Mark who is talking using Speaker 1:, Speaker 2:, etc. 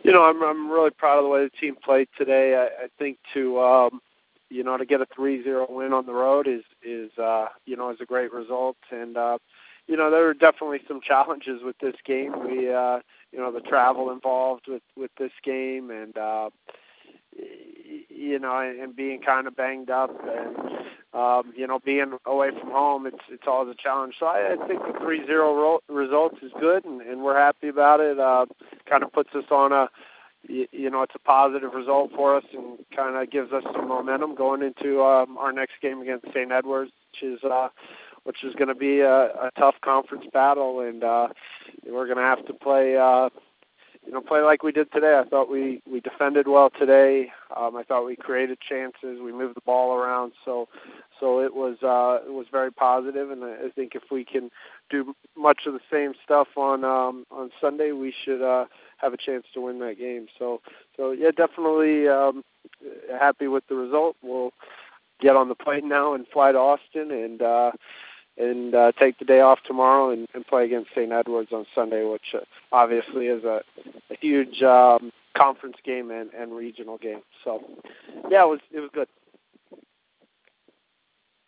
Speaker 1: I'm really proud of the way the team played today. I think to get a 3-0 win on the road is a great result. And there were definitely some challenges with this game. We the travel involved with this game, and and being kind of banged up, and being away from home, it's always a challenge. So I think the 3-0 result is good, and we're happy about it. Kind of puts us on it's a positive result for us, and kind of gives us some momentum going into our next game against St. Edwards, which is going to be a tough conference battle, and we're going to have to play like we did today. I thought we defended well today. I thought we created chances. We moved the ball around, so it was very positive. And I think if we can do much of the same stuff on Sunday, we should have a chance to win that game. So yeah, definitely happy with the result. We'll get on the plane now and fly to Austin and take the day off tomorrow and play against St. Edwards on Sunday, which obviously is a huge conference game and regional game. So, yeah, it was good.